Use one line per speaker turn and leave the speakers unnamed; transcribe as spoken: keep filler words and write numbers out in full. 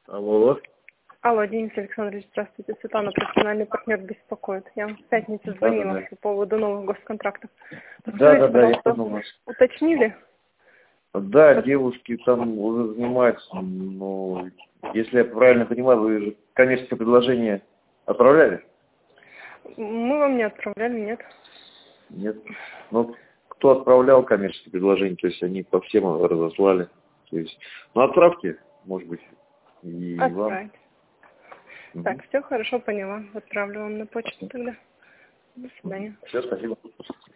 Алло.
Алло, Денис Александрович, здравствуйте. Светлана, профессиональный партнер, беспокоит. Я вам в пятницу
Да,
звонила
да, да.
по поводу новых госконтрактов.
Да,
Подскажите,
да, да, я
пожалуйста,
понял вас.
уточнили?
Да, девушки там уже занимаются, но если я правильно понимаю, вы же коммерческое предложение отправляли?
Мы вам не отправляли, нет.
Нет. Ну, кто отправлял коммерческое предложение, то есть они по всем разослали. То есть, ну, отправьте, может быть, и вам.
Отправить.
Угу.
Так, все хорошо, поняла. Отправлю вам на почту тогда. До свидания.
Все, спасибо.